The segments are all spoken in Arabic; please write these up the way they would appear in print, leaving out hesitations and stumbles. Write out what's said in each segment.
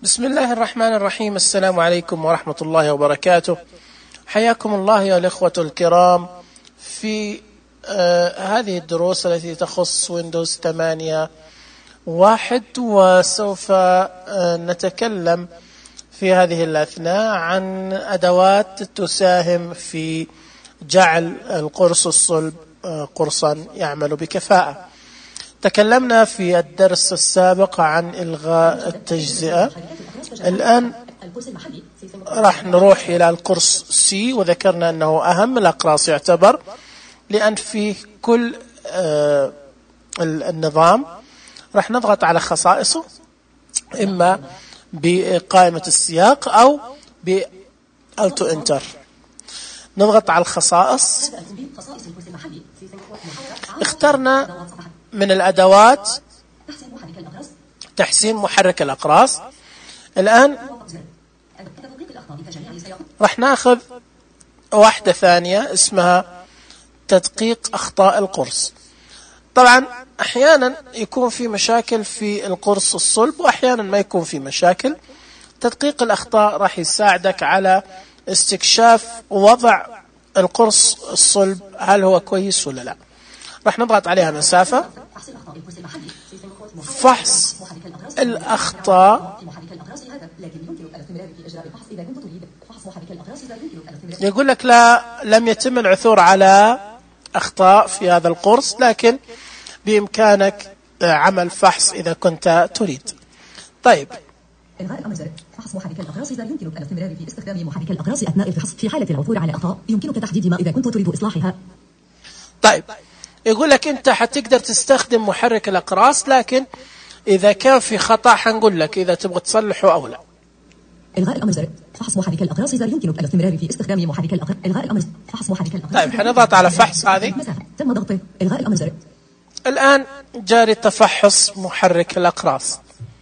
بسم الله الرحمن الرحيم. السلام عليكم ورحمة الله وبركاته. حياكم الله يا الإخوة الكرام في هذه الدروس التي تخص ويندوز 8.1، وسوف نتكلم في هذه الأثناء عن أدوات تساهم في جعل القرص الصلب قرصا يعمل بكفاءة. تكلمنا في الدرس السابق عن إلغاء التجزئة. الآن راح نروح إلى القرص سي، وذكرنا أنه أهم الأقراص يعتبر، لأن في كل النظام راح نضغط على خصائصه إما بقائمة السياق أو بألتو إنتر. نضغط على الخصائص. اخترنا من الأدوات تحسين محرك الأقراص. الآن راح ناخذ واحدة ثانية اسمها تدقيق أخطاء القرص. طبعا أحيانا يكون في مشاكل في القرص الصلب وأحيانا ما يكون في مشاكل. تدقيق الأخطاء راح يساعدك على استكشاف وضع القرص الصلب، هل هو كويس ولا لا. راح نضغط عليها مسافة. فحص الأخطاء. يقول لك لا، لم يتم العثور على أخطاء في هذا القرص، لكن بإمكانك عمل فحص إذا كنت تريد. طيب، فحص محرك الأقراص إذا يمكنك الاستمرار في استخدام محرك الأقراص أثناء الفحص. في حالة العثور على أخطاء يمكنك تحديد ما إذا كنت تريد إصلاحها. طيب، يقول لك أنت حتقدر تستخدم محرك الأقراص، لكن إذا كان في خطأ حنقول لك إذا تبغى تصلحه أو لا. إلغاء الأمر زر. فحص محرك الأقراص إذا يمكنك الاستمرار في استخدام محرك الأقراص. إلغاء الأمر. فحص محرك الأقراص. طيب، حنضغط على فحص هذه. تم ضغطه. إلغاء الأمر زر. الآن جاري تفحص محرك الأقراص.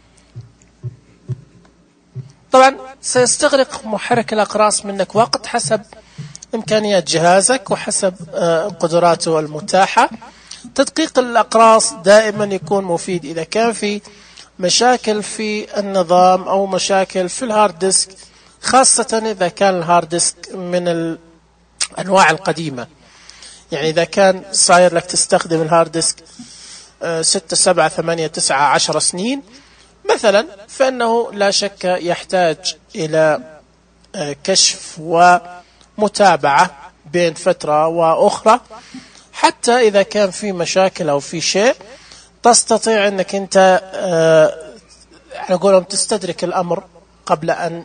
طبعا سيستغرق محرك الأقراص منك وقت حسب إمكانيات جهازك وحسب قدراته المتاحة. تدقيق الأقراص دائما يكون مفيد إذا كان في مشاكل في النظام أو مشاكل في الهارد ديسك، خاصة إذا كان الهارد ديسك من الأنواع القديمة. يعني إذا كان صاير لك تستخدم الهارد ديسك 6 7 8 9 10 سنين مثلا، فإنه لا شك يحتاج إلى كشف ومتابعة بين فترة وأخرى، حتى إذا كان في مشاكل أو في شيء تستطيع أنك أنت نقولهم تستدرك الأمر قبل أن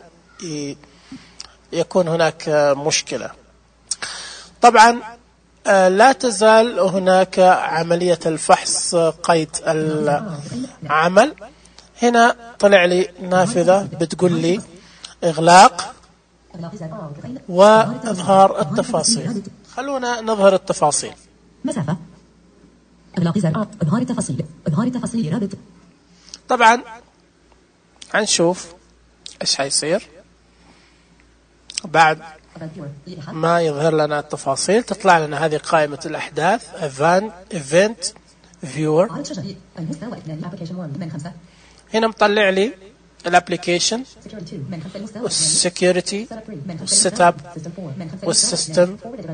يكون هناك مشكلة. طبعا لا تزال هناك عملية الفحص قيد العمل. هنا طلع لي نافذة بتقول لي إغلاق وإظهار التفاصيل. خلونا نظهر التفاصيل. مسافة. إغلاق زر. إظهار التفاصيل. إظهار التفاصيل رابط. طبعا هنشوف إيش حيصير بعد ما يظهر لنا التفاصيل. تطلع لنا هذه قائمة الأحداث Event Viewer. هنا مطلع لي الابليكيشن والسكيورتي والسيت اب والسيستم.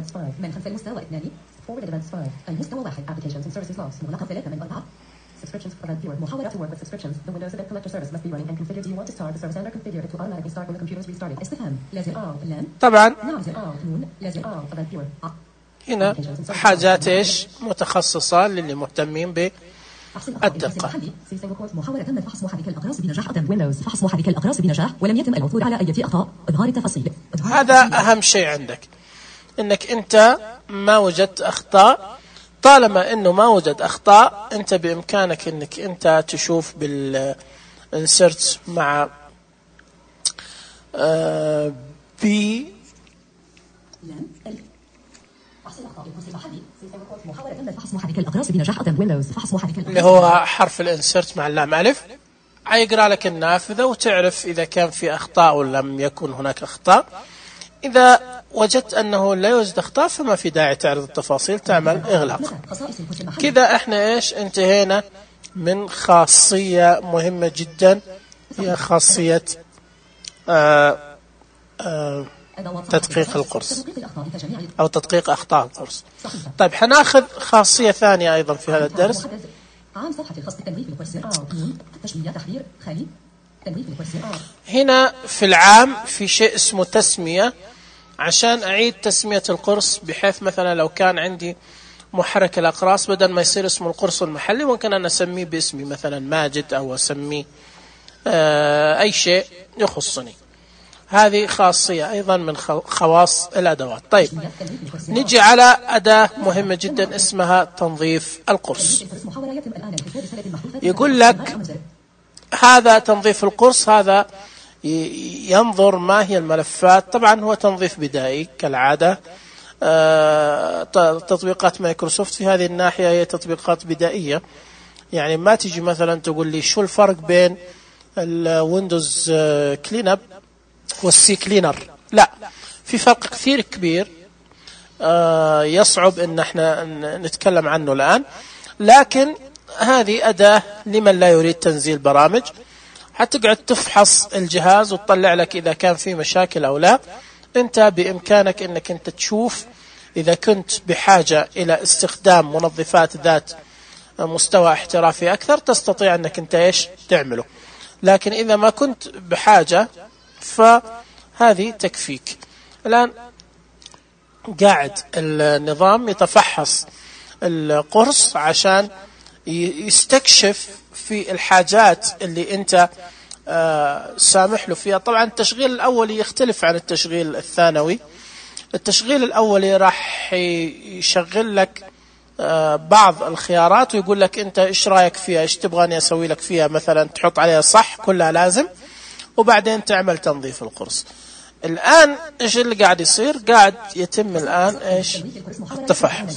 Subscriptions for viewer. محاولة to work with subscriptions. The Windows Event Collector service must be running and configured. Do you want to start the service and or configure it to automatically start when the computer is restarted? استفهام. لازم لن. طبعا نون لازم Event viewer. هنا حاجات ايش متخصصة للي مهتمين بالدقة. محاولة تم فحص محرك الأقراص بنجاح. ويندوز فحص محرك الأقراص بنجاح ولم يتم العثور على أي أخطاء. إظهار التفاصيل. هذا أهم شيء عندك، إنك أنت ما وجدت أخطاء. طالما انه ما وجد اخطاء، انت بامكانك انك انت تشوف بالانسرت مع بي اللي هو حرف الانسرت مع اللام الف، حيقرا لك النافذة وتعرف اذا كان في اخطاء ولا لم يكن هناك اخطاء. إذا وجدت أنه لا يوجد أخطاء فما في داعي تعرض التفاصيل، تعمل إغلاق. كذا إحنا إيش انتهينا من خاصية مهمة جدا هي خاصية تدقيق القرص أو تدقيق أخطاء القرص. طيب حناخذ خاصية ثانية أيضا في هذا الدرس. هنا في العام في شيء اسمه تسمية، عشان أعيد تسمية القرص، بحيث مثلا لو كان عندي محرك الأقراص بدل ما يصير اسمه القرص المحلي ممكن أن أسميه باسمي مثلا ماجد، أو أسميه أي شيء يخصني. هذه خاصية أيضا من خواص الأدوات. طيب نجي على أداة مهمة جدا اسمها تنظيف القرص. يقول لك هذا تنظيف القرص، هذا ينظر ما هي الملفات. طبعا هو تنظيف بدائي كالعادة. تطبيقات مايكروسوفت في هذه الناحية هي تطبيقات بدائية، يعني ما تيجي مثلا تقول لي شو الفرق بين الويندوز كلين اب والسي كلينر. لا، في فرق كثير كبير يصعب ان احنا نتكلم عنه الآن، لكن هذه أداة لمن لا يريد تنزيل برامج، حتقعد تفحص الجهاز وتطلع لك إذا كان في مشاكل أو لا. أنت بإمكانك أنك أنت تشوف إذا كنت بحاجة إلى استخدام منظفات ذات مستوى احترافي أكثر تستطيع أنك أنت إيش تعمله، لكن إذا ما كنت بحاجة فهذه تكفيك. الآن قاعد النظام يتفحص القرص عشان يستكشف في الحاجات اللي أنت سامح له فيها. طبعا التشغيل الأولي يختلف عن التشغيل الثانوي. التشغيل الأولي راح يشغل لك بعض الخيارات ويقول لك أنت إيش رأيك فيها، إيش تبغاني أسوي لك فيها، مثلا تحط عليها صح كلها لازم، وبعدين تعمل تنظيف القرص. الآن إيش اللي قاعد يصير؟ قاعد يتم الآن إيش؟ التفحص.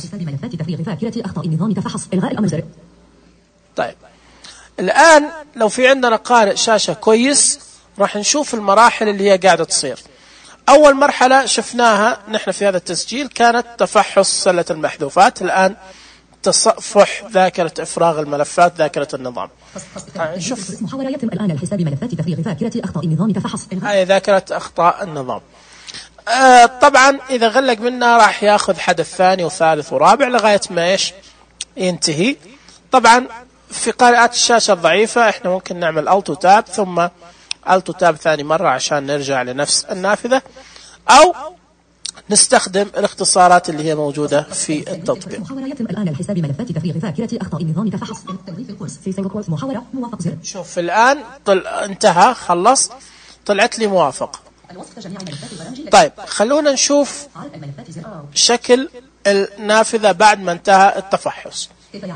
طيب الآن لو في عندنا قارئ شاشة كويس راح نشوف المراحل اللي هي قاعدة تصير. أول مرحلة شفناها نحن في هذا التسجيل كانت تفحص سلة المحذوفات، الآن تصفح ذاكرة إفراغ الملفات، ذاكرة النظام. شوف محاولة يتم الآن الحساب ملفات تفريغ ذاكرة أخطاء النظام تفحص. هاي ذاكرة أخطاء النظام. طبعا إذا غلق منها راح يأخذ حدث ثاني وثالث ورابع لغاية ما إيش ينتهي. طبعا في قارئات الشاشة الضعيفة احنا ممكن نعمل Alt Tab ثم Alt Tab ثاني مرة عشان نرجع لنفس النافذة، أو نستخدم الاختصارات اللي هي موجودة في التطبيق. محاولة يتم الآن الحساب ملفات تفريغ ذاكرة أخطاء النظام تفحص. تنظيف القرص في سينجل كورس محاولة موافق زر. شوف الآن انتهى خلص، طلعت لي موافق. طيب خلونا نشوف شكل النافذة بعد ما انتهى التفحص.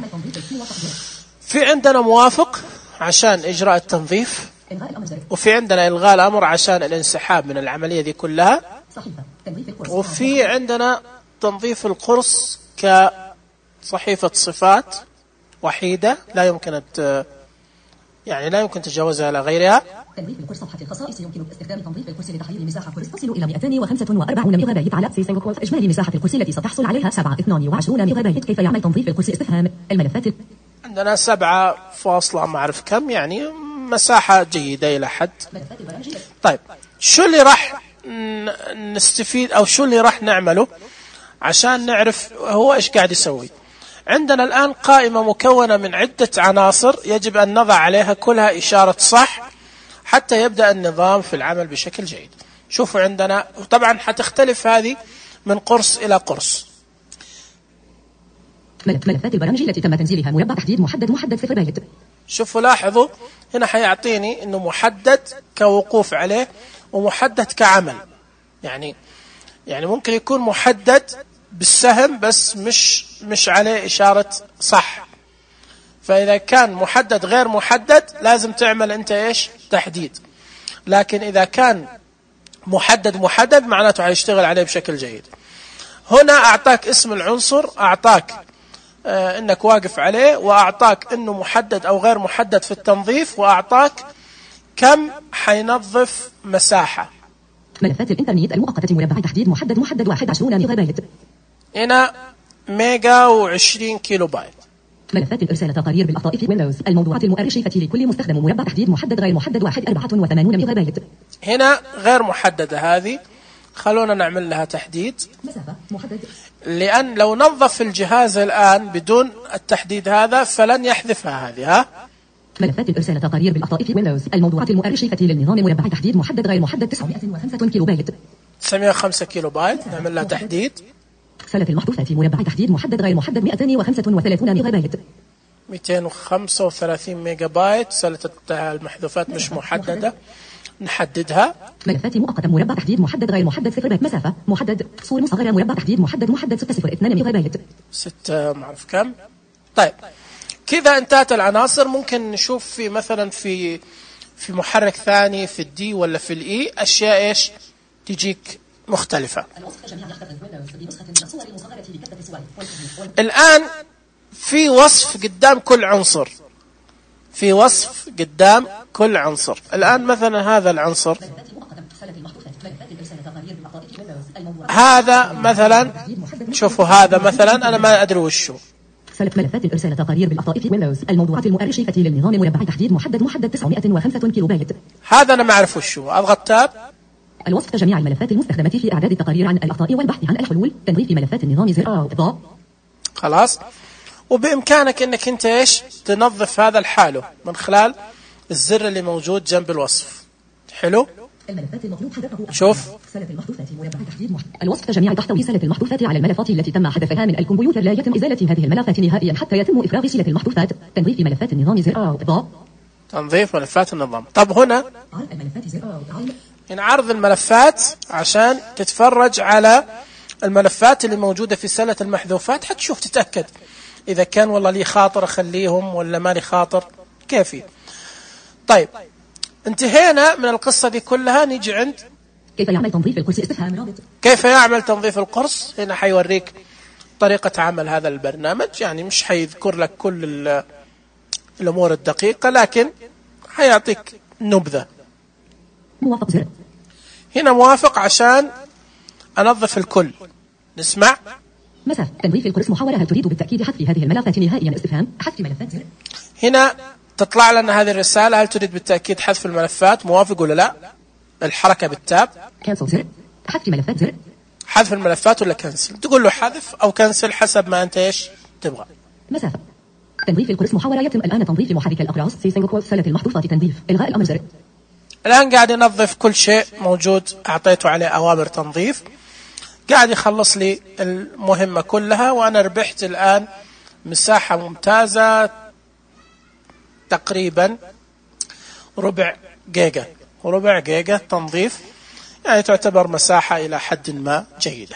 في عندنا موافق عشان إجراء التنظيف، وفي عندنا إلغاء الأمر عشان الانسحاب من العملية دي كلها، وفي عندنا تنظيف القرص كصحيفة صفات وحيدة لا يمكن يعني لا يمكن تجاوزها إلى غيرها. تنظيف القرص صفحة الخصائص يمكن استخدام تنظيف القرص لتحليل مساحة قرص تصل إلى 245 ميجا بايت على سي سينجل كورس. إجمالي مساحة القرص التي ستحصل عليها 722 ميجا بايت. كيف يعمل تنظيف القرص؟ استفهام. الملفات عندنا 7 ما أعرف كم، يعني مساحة جيدة إلى حد. طيب شو اللي راح نستفيد أو شو اللي راح نعمله عشان نعرف هو إيش قاعد يسوي؟ عندنا الآن قائمة مكونة من عدة عناصر يجب أن نضع عليها كلها إشارة صح حتى يبدأ النظام في العمل بشكل جيد. شوفوا عندنا طبعا حتختلف هذه من قرص إلى قرص. ملفات البرامج التي تم تنزيلها مربع تحديد محدد 0 بايت. شوفوا لاحظوا هنا حيعطيني إنه محدد كوقوف عليه ومحدد كعمل، يعني ممكن يكون محدد بالسهم بس مش عليه إشارة صح. فإذا كان محدد غير محدد لازم تعمل أنت إيش تحديد، لكن إذا كان محدد معناته هيشتغل عليه بشكل جيد. هنا أعطاك اسم العنصر، أعطاك إنك واقف عليه، وأعطاك إنه محدد أو غير محدد في التنظيف، وأعطاك كم حينظف مساحة. ملفات الإنترنت المؤقتة مربع تحديد محدد 21 ميجا بايت. هنا 120 كيلو بايت. ملفات إرسال تقارير بالأخطاء في ويندوز. الموضوعات المؤرشفة لكل مستخدم مربع تحديد محدد غير محدد 184 ميجا بايت. هنا غير محددة هذه، خلونا نعمل لها تحديد. مسافة محدد. لأن لو نظف الجهاز الآن بدون التحديد هذا فلن يحذفها هذه. ملفات إرسال تقارير بالأخطاء في ويندوز. الموضوعات المؤرشفة للنظام مربع تحديد محدد غير محدد 905 كيلو بايت. 905 كيلو بايت، نعمل لها تحديد. سلة المحذوفات مربع تحديد محدد غير محدد 235 ميجا بايت. 235 ميجا بايت. سلة المحذوفات مش محددة، نحددها. ملفات مؤقتة مربع تحديد محدد غير محدد 0 بايت. مسافة محدد. صور مصغرة مربع تحديد محدد 602 ميجا بايت. 6 معرف كم. طيب كذا انتهت العناصر. ممكن نشوف في مثلا في محرك ثاني في الدي ولا في الاي اشياء ايش تجيك مختلفة. الآن في وصف قدام كل عنصر، في وصف قدام كل عنصر. الآن مثلا هذا العنصر، هذا مثلا، شوفوا هذا مثلا أنا ما أدري وشو. ملفات إرسال تقارير بالأخطاء في ويندوز. الموضوعات المؤرشفة للنظام مربع تحديد محدد 905 كيلو بايت. هذا أنا ما أعرف وشو. أضغط تاب. الوصف جميع الملفات المستخدمة في إعداد التقارير عن الأخطاء والبحث عن الحلول. تنظيف ملفات النظام زر إضاءة. خلاص. وبإمكانك أنك أنت إيش تنظف هذا الحاله من خلال الزر اللي موجود جنب الوصف. حلو. الملفات المطلوب حذفه. شوف. سلة المحذوفات مربع تحديد الوصف جميع تحتوي سلة المحذوفات على الملفات التي تم حذفها من الكمبيوتر. لا يتم إزالة هذه الملفات نهائيا حتى يتم إفراغ سلة المحذوفات. تنظيف ملفات النظام زر إضاءة. تنظيف ملفات النظام. طب هنا عرض الملفات عشان تتفرج على الملفات اللي موجودة في سلة المحذوفات، حتشوف تتأكد إذا كان والله لي خاطر أخليهم ولا ما لي خاطر كيفي. طيب انتهينا من القصة دي كلها. نيجي عند كيف يعمل تنظيف القرص. استفهام رابط. كيف يعمل تنظيف القرص. هنا حيوريك طريقة عمل هذا البرنامج، يعني مش حيذكر لك كل الأمور الدقيقة لكن حيعطيك نبذة. موافق زر. هنا موافق عشان أنظف الكل. نسمع. مسافة تنظيف القرص محاولة. هل تريد بالتأكيد حذف هذه الملفات نهائيا. استفهام. حذف ملفات زر. هنا تطلع لنا هذه الرسالة. هل تريد بالتأكيد حذف الملفات. موافق ولا لا. الحركة بالتاب. كانسل زر. حذف ملفات زر. حذف الملفات ولا كنسل. تقول له حذف أو كنسل حسب ما أنت إيش تبغى. مسافة تنظيف القرص محاولة. يتم الآن تنظيف محرك الأقراص. سلة المحذوفات. تنظيف. إلغاء الأمر زر. الآن قاعد ينظف كل شيء موجود، أعطيته عليه أوامر تنظيف، قاعد يخلص لي المهمة كلها. وأنا ربحت الآن مساحة ممتازة تقريبا ربع جيجا تنظيف، يعني تعتبر مساحة إلى حد ما جيدة.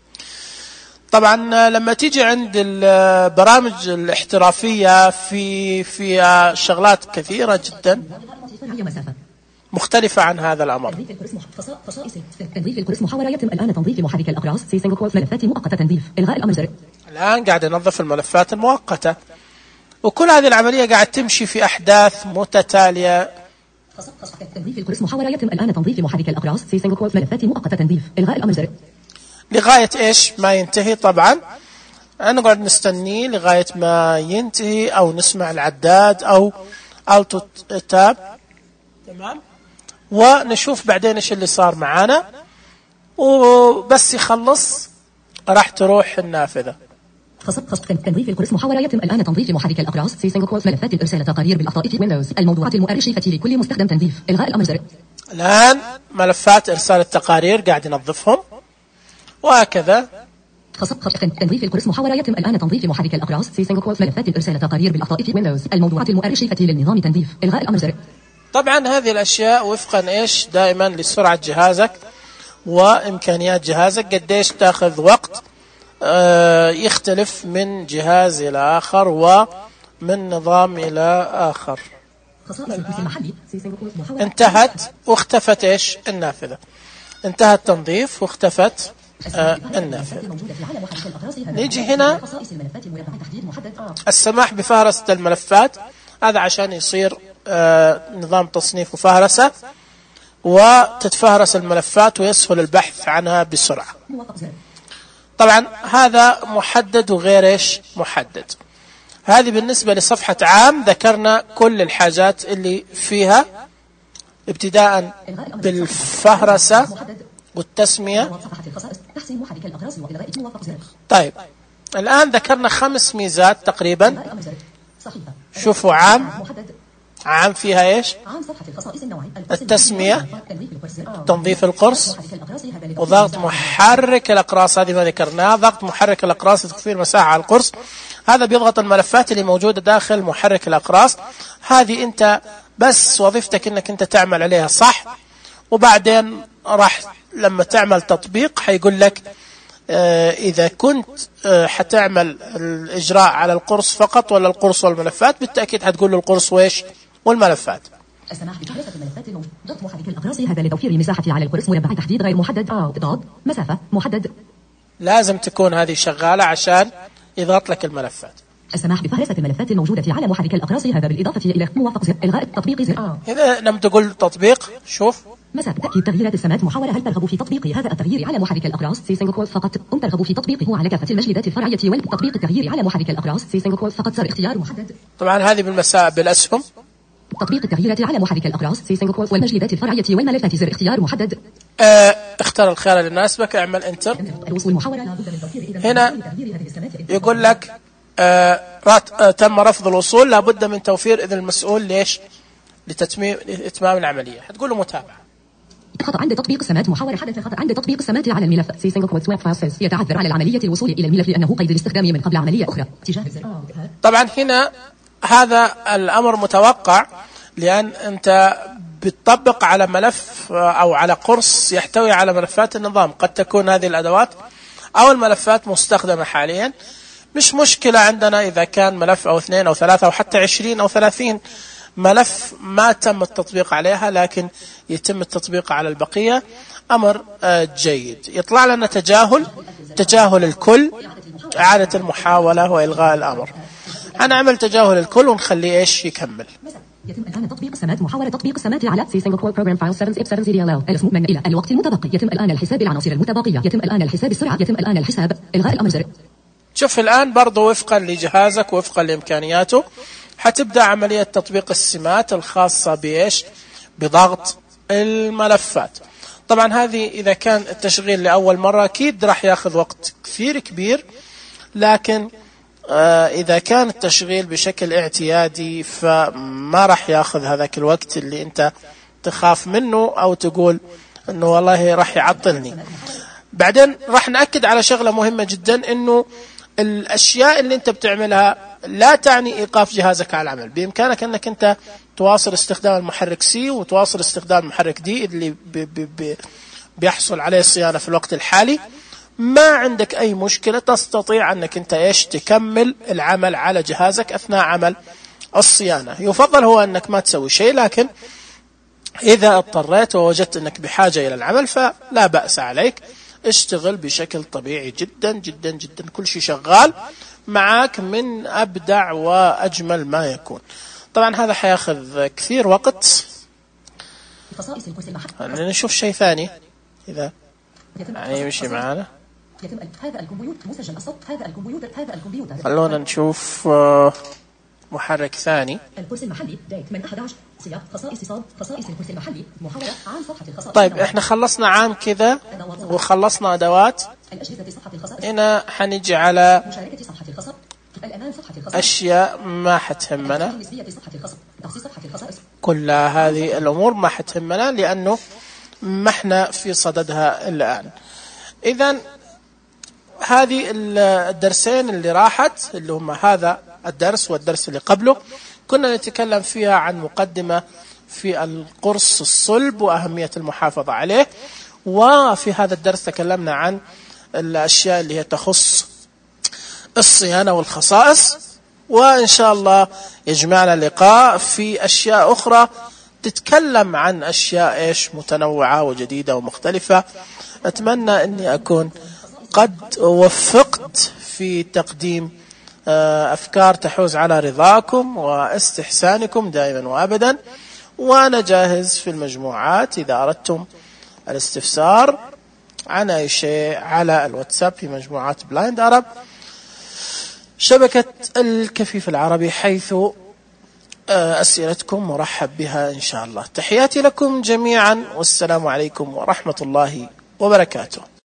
طبعا لما تيجي عند البرامج الاحترافية فيها شغلات كثيرة جدا مختلفة عن هذا الأمر. تنظيف القرص محاولة. يتم الآن تنظيف محرك الأقراص. ملفات مؤقتة. تنظيف. إلغاء الأمر زر. الآن قاعد ينظف الملفات المؤقتة، وكل هذه العملية قاعد تمشي في أحداث متتالية. تنظيف القرص محاولة. يتم الآن تنظيف محرك الأقراص. ملفات مؤقتة. تنظيف. إلغاء الأمر زر. لغاية إيش ما ينتهي. طبعا نقعد نستنيه لغاية ما ينتهي، أو نسمع العداد أو ألتو تاب. تمام. ونشوف بعدين إيش اللي صار معانا، وبس يخلص راح تروح النافذة. تنظيف القرص محاولة. يتم الآن تنظيف محرك الأقراص. ملفات إرسال تقارير بالأخطاء في ويندوز. الموضوعات المؤرشفة لكل مستخدم. تنظيف. إلغاء الأمر زر. الآن ملفات إرسال التقارير قاعد ينظفهم، وهكذا. تنظيف القرص محاولة. يتم الآن تنظيف محرك الأقراص. ملفات إرسال تقارير بالأخطاء في ويندوز. الموضوعات المؤرشفة للنظام. تنظيف. إلغاء الأمر زر. طبعا هذه الأشياء وفقا إيش دائما لسرعة جهازك وإمكانيات جهازك. قديش تأخذ وقت يختلف من جهاز إلى آخر ومن نظام إلى آخر. انتهت واختفت إيش النافذة. انتهى التنظيف واختفت النافذة. نيجي هنا السماح بفهرسة الملفات. هذا عشان يصير نظام تصنيف وفهرسة، وتتفهرس الملفات ويسهل البحث عنها بسرعة. طبعا هذا محدد وغير إيش محدد. هذه بالنسبة لصفحة عام ذكرنا كل الحاجات اللي فيها ابتداء بالفهرسة والتسمية. طيب الآن ذكرنا 5 ميزات تقريبا. شوفوا عام فيها ايش؟ التسمية، تنظيف القرص، وضغط محرك الأقراص، هذه ما ذكرناها. ضغط محرك الأقراص لتخفيض مساحة على القرص، هذا بيضغط الملفات اللي موجودة داخل محرك الأقراص. هذه انت بس وظيفتك انك انت تعمل عليها صح، وبعدين راح لما تعمل تطبيق حيقول لك إذا كنت حتعمل الإجراء على القرص فقط ولا القرص والملفات، بالتأكيد حتقول له القرص وإيش والملفات. السماح بتحريك الملفات ضغط محرك الأقراص، هذا لتوفير المساحة على القرص. مربع تحديد غير محدد، ضاد مسافة محدد. لازم تكون هذه شغالة عشان يضغط لك الملفات. السماح بفهرسة الملفات الموجودة على محرك الأقراص، هذا بالإضافة إلى موافق زر إلغاء التطبيق زر. إذا لم تقول تطبيق، شوف مسافة تأكيد تغييرات السمات محاولة. هل ترغب في تطبيق هذا التغيير على محرك الأقراص؟ سي سينجل كود فقط. أم ترغب في تطبيقه على كافة المجلدات الفرعية والتطبيق التغيير على محرك الأقراص؟ سي سينجل كود فقط. زر اختيار محدد. طبعا هذه بالأسهم. تطبيق التغييرات على محرك الأقراص، سي سينجل كود، والمجلدات الفرعية والملفات. زر اختيار محدد. اختار الخيار اللي يناسبك، اعمل انتر. الوصول محاولة لابد من توفير هنا يقول لك تم رفض الوصول، لابد من توفير إذن المسؤول ليش؟ لإتمام العملية. هتقول له متابعة. خطأ عند تطبيق السمات محاولة. حدث خطأ عند تطبيق السمات على الملف. سي سينجل كود سواب فايلز. يتعذر على العملية الوصول إلى الملف لأنه قيد الاستخدام من قبل عملية أخرى. طبعا هنا هذا الأمر متوقع، لأن أنت بتطبق على ملف أو على قرص يحتوي على ملفات النظام. قد تكون هذه الأدوات أو الملفات مستخدمة حاليا. مش مشكلة عندنا إذا كان ملف أو 2 أو 3 أو حتى 20 أو 30 ملف ما تم التطبيق عليها، لكن يتم التطبيق على البقية. أمر جيد. يطلع لنا تجاهل الكل، إعادة المحاولة وإلغاء الأمر. هنعمل تجاهل الكل ونخليه إيش يكمل. يتم الآن تطبيق السمات محاولة تطبيق السمات على سي سينجل كود بروجرام فايل 7 الاسم من إلى الوقت المتبقي. يتم الآن الحساب العناصر المتبقية. يتم الآن الحساب السرعة. يتم الآن الحساب إلغاء الأمر. زر. شوف الآن برضو وفقا لجهازك وفقا لإمكانياته حتبدأ عملية تطبيق السمات الخاصة بإيش؟ بضغط الملفات. طبعا هذه إذا كان التشغيل لأول مرة أكيد راح يأخذ وقت كثير كبير، لكن إذا كان التشغيل بشكل اعتيادي فما راح يأخذ هذاك الوقت اللي أنت تخاف منه أو تقول أنه والله راح يعطلني. بعدين راح نأكد على شغلة مهمة جدا، أنه الأشياء اللي أنت بتعملها لا تعني إيقاف جهازك على العمل. بإمكانك أنك أنت تواصل استخدام المحرك سي وتواصل استخدام المحرك دي اللي بيحصل عليه الصيانة في الوقت الحالي. ما عندك أي مشكلة، تستطيع أنك أنت إيش تكمل العمل على جهازك أثناء عمل الصيانة. يفضل هو أنك ما تسوي شيء، لكن إذا اضطريت ووجدت أنك بحاجة إلى العمل فلا بأس عليك، اشتغل بشكل طبيعي جدا جدا جدا. كل شيء شغال معك من أبدع وأجمل ما يكون. طبعا هذا حياخذ كثير وقت. نشوف شيء ثاني إذا يعني يمشي معنا. هذا الكمبيوتر مسجل الصوت. هذا الكمبيوتر خلونا نشوف محرك ثاني. الكرسي المحلي دايت من 11 سياق خصائص صاد خصائص الكرسي المحلي محاولة عن صفحة الخصائص. طيب احنا خلصنا عام كذا وخلصنا أدوات. هنا حنيجي على أشياء ما حتهمنا. كل هذه الأمور ما حتهمنا لأنه ما احنا في صددها الآن. إذن هذه الدرسين اللي راحت اللي هم هذا الدرس والدرس اللي قبله كنا نتكلم فيها عن مقدمة في القرص الصلب وأهمية المحافظة عليه. وفي هذا الدرس تكلمنا عن الأشياء اللي هي تخص الصيانة والخصائص. وإن شاء الله يجمعنا لقاء في أشياء أخرى تتكلم عن أشياء إيش متنوعة وجديدة ومختلفة. أتمنى أني أكون قد وفقت في تقديم أفكار تحوز على رضاكم واستحسانكم دائما وأبدا. وأنا جاهز في المجموعات إذا أردتم الاستفسار عن أي شيء على الواتساب في مجموعات بلايند عرب. شبكة الكفيف العربي، حيث أسئلتكم مرحب بها إن شاء الله. تحياتي لكم جميعا، والسلام عليكم ورحمة الله وبركاته.